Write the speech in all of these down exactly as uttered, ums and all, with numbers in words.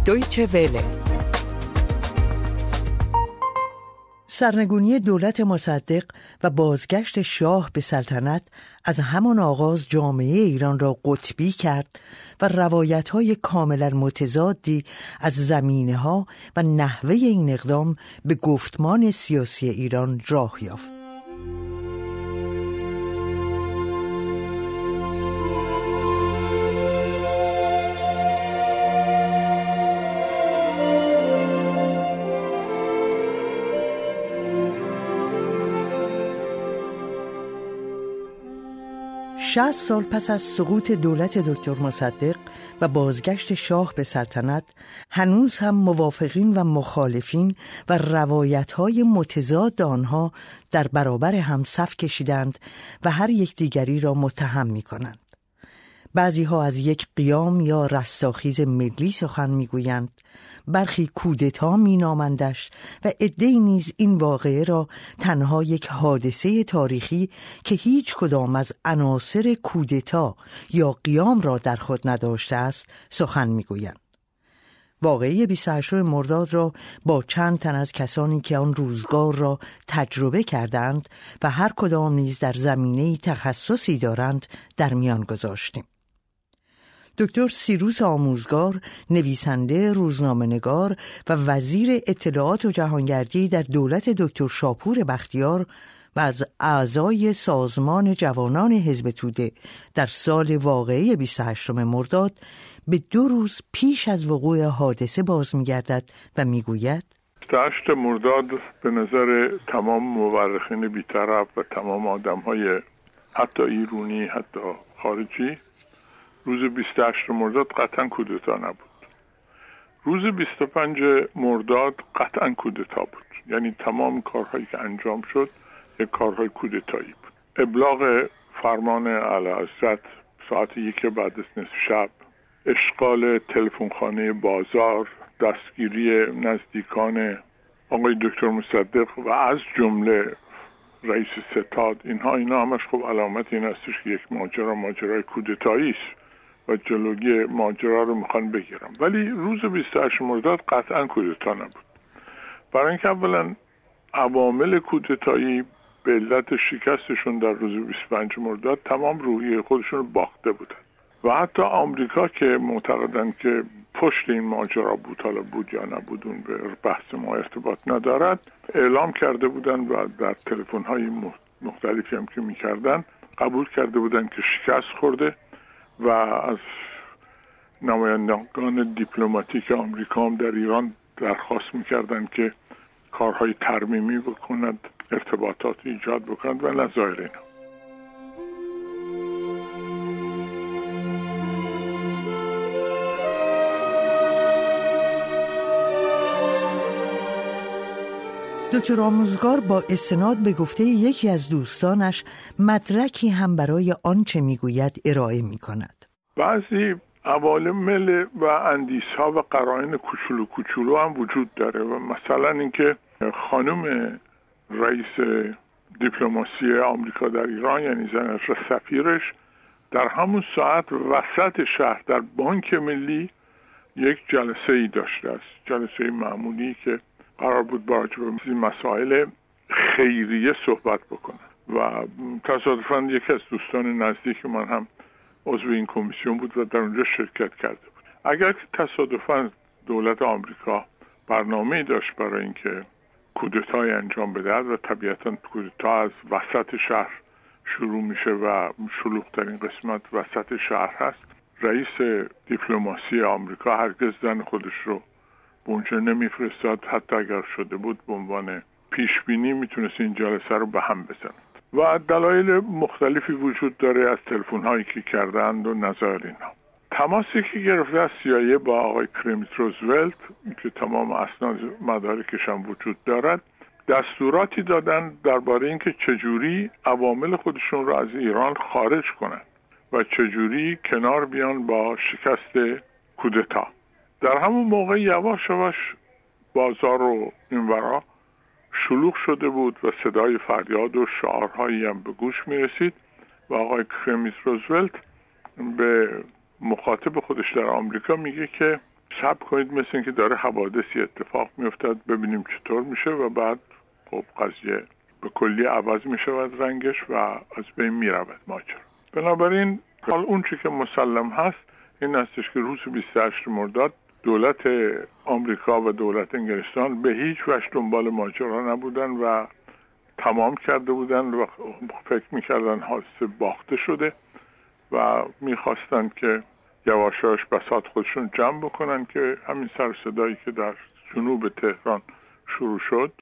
دویچه وله. سرنگونی دولت مصدق و بازگشت شاه به سلطنت از همان آغاز جامعه ایران را قطبی کرد و روایت‌های کاملا متضادی از زمینه‌ها و نحوه این اقدام به گفتمان سیاسی ایران راه یافت. شصت سال پس از سقوط دولت دکتر مصدق و بازگشت شاه به سلطنت، هنوز هم موافقین و مخالفین و روایت‌های متضاد آنها در برابر هم صف کشیدند و هر یک دیگری را متهم می‌کنند. بعضی ها از یک قیام یا رستاخیز ملی سخن میگویند، برخی کودتا مینامندش و عده‌ای نیز این واقعه را تنها یک حادثه تاریخی که هیچ کدام از عناصر کودتا یا قیام را در خود نداشته است سخن میگویند. واقعه بیست و هشتم مرداد را با چند تن از کسانی که آن روزگار را تجربه کردند و هر کدام نیز در زمینه‌ای تخصصی دارند در میان گذاشتیم. دکتر سیروس آموزگار، نویسنده، روزنامه‌نگار و وزیر اطلاعات و جهانگردی در دولت دکتر شاپور بختیار و از اعضای سازمان جوانان حزب توده در سال واقعه بیست و هشتم مرداد به دو روز پیش از وقوع حادثه باز می‌گردد و می‌گوید: بیست و هشتم مرداد به نظر تمام مورخین بی‌طرف و تمام آدم‌های حتی ایرانی حتی خارجی، روز بیست و هشتم مرداد قطعا کودتا نبود. روز بیست و پنجم مرداد قطعا کودتا بود. یعنی تمام کارهایی که انجام شد یک کارهای کودتایی بود. ابلاغ فرمان اعلیحضرت ساعت یک بعد از نصف شب، اشغال تلفنخانه بازار، دستگیری نزدیکان آقای دکتر مصدق و از جمله رئیس ستاد، اینها اینا همش خب علامت این هستش که یک ماجرا ماجرای کودتایی است و جلوی ماجرا رو میخوان بگیرم. ولی روز بیست و هشتم مرداد قطعا کودتا نبود. برای اینکه اولا عوامل کودتایی به علت شکستشون در روز بیست و پنجم مرداد تمام روحیه خودشون رو باخته بودن و حتی آمریکا که معتقدن که پشت این ماجرا بود، حالا بود یا نبود اون به بحث ما ارتباط ندارد، اعلام کرده بودن و در تلفن‌های مختلفی هم که میکردن قبول کرده بودن که شکست خورده و از نمایندگان دیپلماتیک آمریکا هم در ایران درخواست میکردن که کارهای ترمیمی بکنند، ارتباطات ایجاد بکنند و نظایر اینا. دکتر آموزگار با استناد به گفته یکی از دوستانش مدرکی هم برای آنچه میگوید ارائه میکند. بعضی عوامل و اندیش‌ها و قرائن کوچولو کوچولو هم وجود داره و مثلا اینکه خانم رئیس دیپلماسی آمریکا در ایران یعنی زن سفیرش در همون ساعت وسط شهر در بانک ملی یک جلسه ای داشته است، جلسه معمولی که قرار بود با راجع به مسائل خیریه صحبت بکنه و تصادفاً یکی از دوستان نزدیک من هم عضو این کمیسیون بود و در اونجا شرکت کرده بود. اگر که تصادفاً دولت آمریکا برنامه‌ای داشت برای اینکه کودتای انجام بدهد و طبیعتاً کودتا از وسط شهر شروع میشه و شلوغ‌ترین قسمت وسط شهر هست، رئیس دیپلماسی آمریکا هرگز زن خودش رو به اونجا نمیفرستاد، حتی اگر شده بود به عنوان پیشبینی میتونست این جلسه رو به هم بزند و دلایل مختلفی وجود داره از تلفن‌هایی که کردند و نظایر اینا. تماسی که گرفته از سی‌آی‌ای با آقای کرمیت روزولت که تمام اسناد مدارکش هم وجود دارد، دستوراتی دادن درباره اینکه چجوری عوامل خودشون رو از ایران خارج کنن و چجوری کنار بیان با شکست کودتا. در همون موقع یواش یواش بازار و اینورا شلوغ شده بود و صدای فریاد و شعارهایی هم به گوش می رسید و آقای کرمیت روزولت به مخاطب خودش در آمریکا میگه که صبر کنید مثل اینکه داره حوادثی اتفاق میافتاد ببینیم چطور میشه و بعد خب قضیه به کلی عوض میشود رنگش و از بین میرود ماجرا. بنابراین حال اون چی که مسلم هست این هستش که روز بیست و هشت مرداد دولت آمریکا و دولت انگلستان به هیچ وجه دنبال ماجرا نبودن و تمام کرده بودن و فکر میکردن حادثه باخته شده و میخواستن که یواشاش بساط خودشون جمع بکنن که همین سر صدایی که در جنوب تهران شروع شد.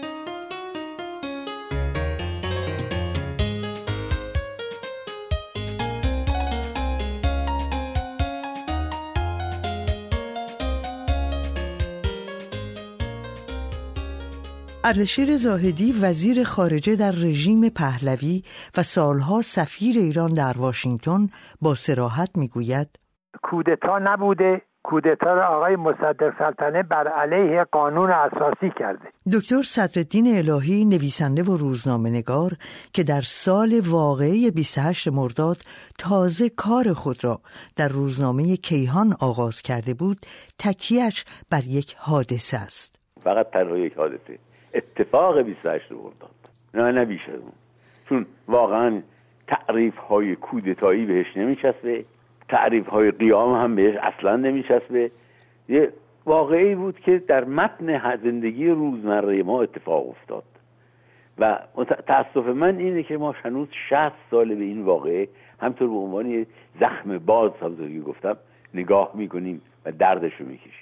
اردشیر زاهدی وزیر خارجه در رژیم پهلوی و سالها سفیر ایران در واشنگتن با صراحت میگوید کودتا نبوده، کودتا را آقای مصدق سلطنه بر علیه قانون اساسی کرده. دکتر صدرالدین الهی نویسنده و روزنامه‌نگار که در سال واقعه بیست و هشت مرداد تازه کار خود را در روزنامه کیهان آغاز کرده بود، تکیه‌اش بر یک حادثه است. فقط تنها یک حادثه، اتفاق بیست و هشت مرداد، نه نه بیش از اون. چون واقعا تعریف های کودتایی بهش نمیچسبه، تعریف های قیام هم بهش اصلا نمیچسبه. یه واقعی بود که در متن زندگی روزمره ما اتفاق افتاد و تأسف من اینه که ما هنوز شصت سال به این واقعه همطور به عنوان زخم باز همطور که گفتم نگاه میکنیم و دردش رو میکشیم.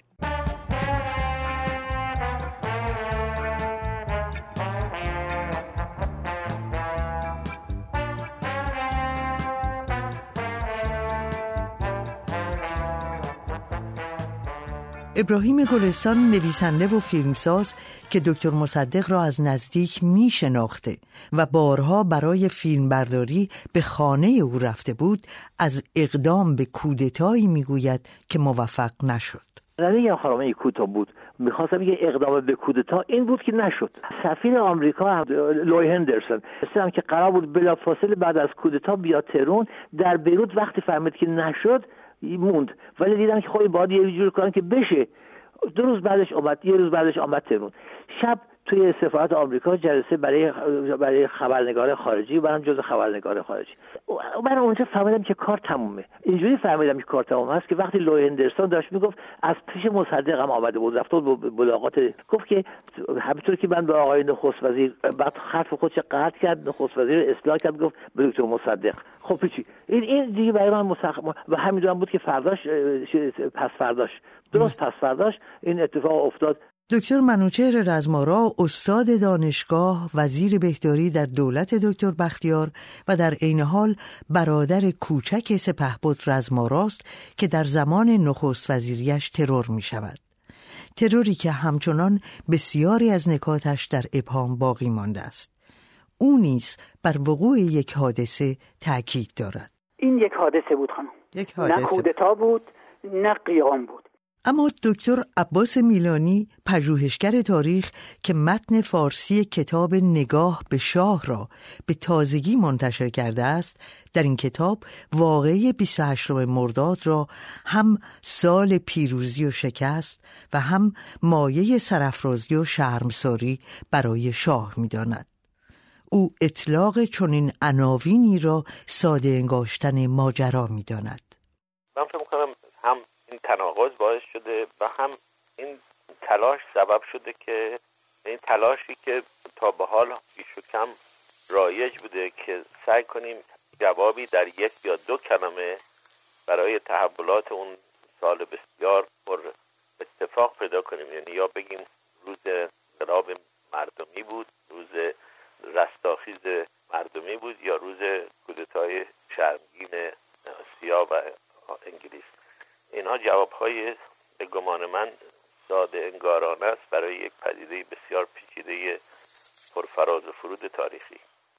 ابراهیم گلستان نویسنده و فیلمساز که دکتر مصدق را از نزدیک می شناخته و بارها برای فیلمبرداری به خانه او رفته بود، از اقدام به کودتایی می گوید که موفق نشد. نمیگم خرامه کوتا بود، میخواستم بگم اقدام به کودتا این بود که نشد. سفیر آمریکا لوی هندرسون مثلا که قرار بود بلافاصله بعد از کودتا بیاد تهران، در بیروت وقتی فهمید که نشد موند، ولی دیدن که خب باید یه جور کنن که بشه. دو روز بعدش آمد، یه روز بعدش آمد تهران. شب توی سفارت آمریکا جلسه برای برای خبرنگار خارجی، منم جز خبرنگار خارجی. من اونجا فهمیدم که کار تمومه. اینجوری فهمیدم که کار تموم است که وقتی لوی هندرسون داشت میگفت از پیش مصدق هم آمده بود، رفت بود ملاقات، گفت که همینطور که من به آقای نخست وزیر بعد حرف خودش قطع کرد، نخست وزیر اصلاح کرد، گفت به دکتر مصدق. خب چی این این دیگه برای من مسخ... و همینجوری بود که فرداش پس فرداش درست پس فرداش این اتفاق افتاد. دکتر منوچهر رزمارا استاد دانشگاه، وزیر بهداری در دولت دکتر بختیار و در عین حال برادر کوچک سپهبد رزماراست که در زمان نخست وزیریش ترور می شود. تروری که همچنان بسیاری از نکاتش در ابهام باقی مانده است. او نیز بر وقوع یک حادثه تأکید دارد. این یک حادثه بود خانم. یک حادثه. نه کودتا بود، نه قیام بود. اما دکتر عباس میلانی، پژوهشگر تاریخ که متن فارسی کتاب نگاه به شاه را به تازگی منتشر کرده است، در این کتاب واقعه بیست و هشتم مرداد را هم سال پیروزی و شکست و هم مایه سرافرازی و شرمساری برای شاه می‌داند. او اطلاق چنین عناوینی را ساده انگاشتن ماجرا می‌داند. من فکر می‌کنم هم این تناقض باعث شده و هم این تلاش سبب شده که این تلاشی که تا به حال بیش و کم رایج بوده که سعی کنیم جوابی در یک یا دو کلمه برای تحولات اون سال بسیار پر اتفاق پیدا کنیم، یعنی یا بگیم روز انقلاب مردمی بود، روز رستاخیز مردمی بود، یا روز کودتای شرمگین سیا و انگلیس. اینها جوابهای به گمان من ساده انگارانه است برای یک پدیده بسیار پیچیده پرفراز و فرود تاریخی.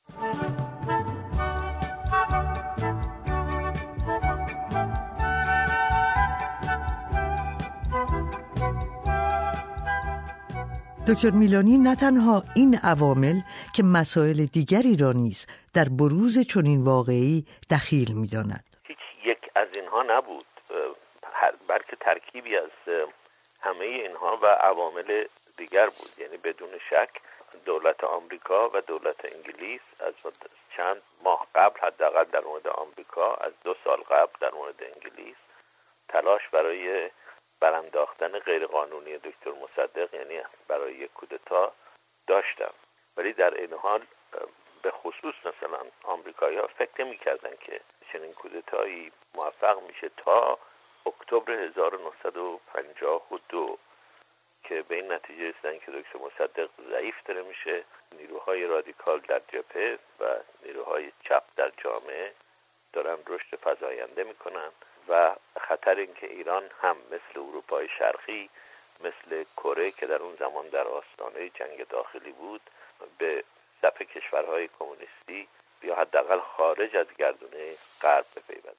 دکتر میلانی نه تنها این عوامل که مسائل دیگری را نیز در بروز چنین واقعی دخیل می‌داند. هیچ یک از اینها نبود، بلکه که ترکیبی از همه اینها و عوامل دیگر بود. یعنی بدون شک دولت آمریکا و دولت انگلیس از چند ماه قبل، حداقل در مورد آمریکا از دو سال قبل در مورد انگلیس، تلاش برای برانداختن غیرقانونی دکتر مصدق، یعنی برای کودتا، داشتن. ولی در این حال به خصوص مثلا آمریکایی‌ها فکر نمی‌کردن که چنین کودتایی موفق میشه تا اکتبر هزار و نهصد و پنجاه و دو که به این نتیجه رسیدن که دکتر مصدق ضعیف داره میشه، نیروهای رادیکال در جبهه و نیروهای چپ در جامعه دارن رشد فزاینده میکنن و خطر این که ایران هم مثل اروپای شرقی، مثل کره که در اون زمان در آستانه جنگ داخلی بود، به صف کشورهای کمونیستی یا حداقل خارج از گردونه غرب بپیوند.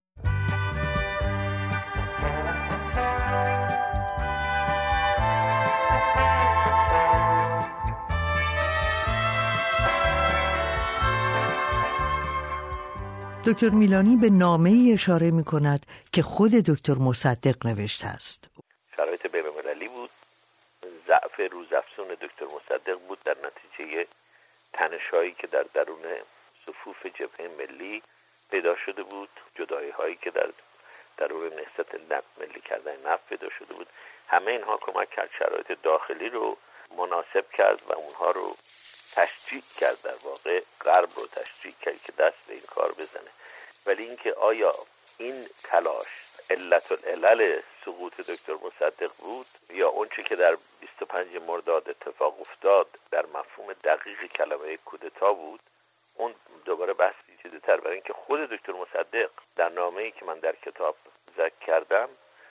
دکتر میلانی به نامه‌ای اشاره می‌کند که خود دکتر مصدق نوشته است. شرایط بین‌المللی بود، ضعف روزافزون دکتر مصدق بود در نتیجه تنش‌هایی که در درون صفوف جبهه ملی پیدا شده بود، جدایی‌هایی که در درون نهضت نفت ملی کردن نفت پیدا شده بود. همه اینها کمک کرد شرایط داخلی رو مناسب کرد و اونها رو تشجیع کرد، در واقع غرب رو تشجیع کرد که دست به این کار بزنه. ولی اینکه آیا این تلاش علت العلل سقوط دکتر مصدق بود یا اونچه که در بیست و پنج مرداد اتفاق افتاد در مفهوم دقیق کلمه کودتا بود، اون دوباره بحث پیچیده‌تر، برای اینکه خود دکتر مصدق در نامه‌ای که من در کتاب ذکر کردم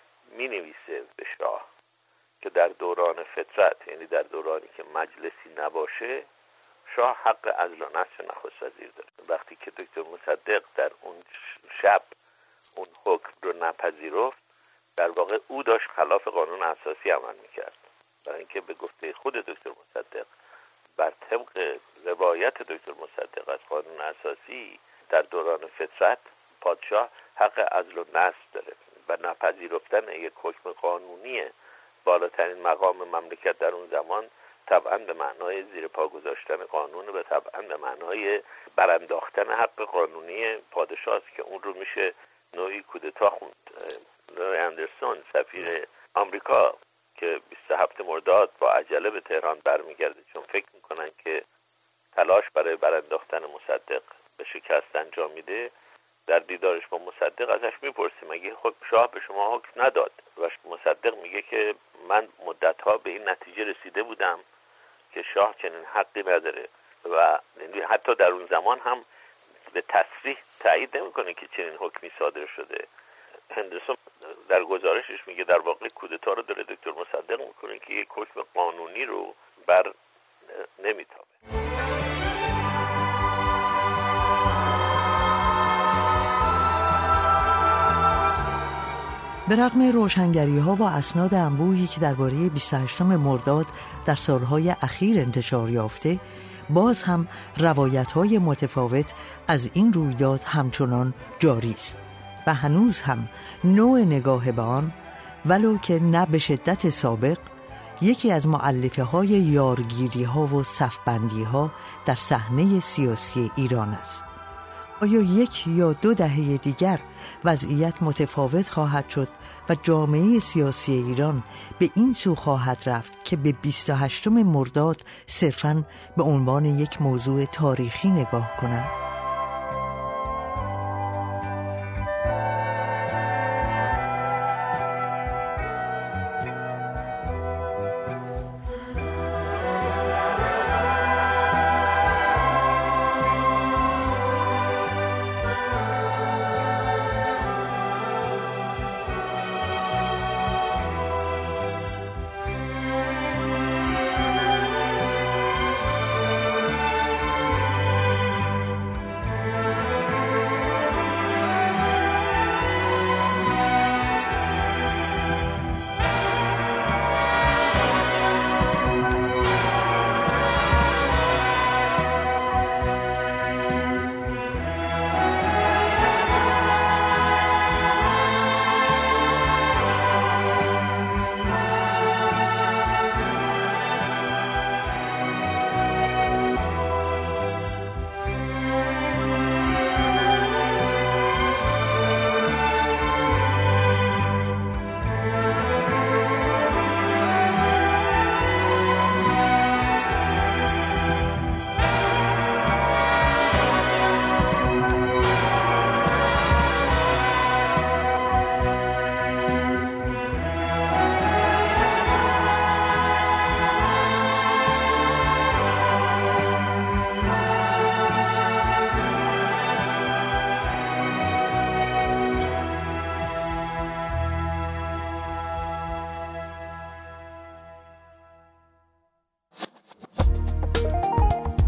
می‌نویسه به شاه که در دوران فترت، یعنی در دورانی که مجلسی نباشه، شاه حق عزل و نصب نخست وزیر داره. وقتی که دکتر مصدق در اون شب اون حکم رو نپذیرفت، در واقع او داشت خلاف قانون اساسی عمل میکرد، برای اینکه به گفته خود دکتر مصدق بر طبق روایت دکتر مصدق از قانون اساسی در دوران فترت پادشاه حق عزل و نصب داره و نپذیرفتن یک حکم قانونی بالاترین مقام مملکت در اون زمان طبعا به معنای زیر پا گذاشتن قانون و طبعا به معنای برانداختن حق قانونی پادشاه است که اون رو میشه نوعی کودتا خوند. لوی اندرسون سفیر آمریکا که بیست و هفتم مرداد با عجله به تهران برمیگرده چون فکر میکنن که تلاش برای برانداختن مصدق به شکست انجام میده، در دیدارش با مصدق ازش میپرسه مگه شاه به شما حکم نداد؟ و مصدق میگه که من مدتها به این نتیجه رسیده بودم که شاه چنین حقی نداره و حتی در اون زمان هم به تصریح تایید نمیکنه که چنین حکمی صادر شده. هندرسون در گزارشش میگه در واقع کودتا رو داره دکتر مصدق میکنه که یک حکم قانونی رو بر نمیتابه. به رغم روشنگری‌ها و اسناد انبوهی که درباره بیست و هشتم مرداد در سالهای اخیر انتشار یافته، باز هم روایت‌های متفاوت از این رویداد همچنان جاری است و هنوز هم نوع نگاه به آن، ولو که نه به شدت سابق، یکی از مؤلفه‌های یارگیری‌ها و صفبندی‌ها در صحنه سیاسی ایران است. آیا یک یا دو دهه دیگر وضعیت متفاوت خواهد شد و جامعه سیاسی ایران به این سو خواهد رفت که به بیست و هشتم مرداد صرفاً به عنوان یک موضوع تاریخی نگاه کند؟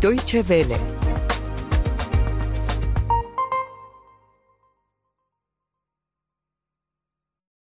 دویچه وله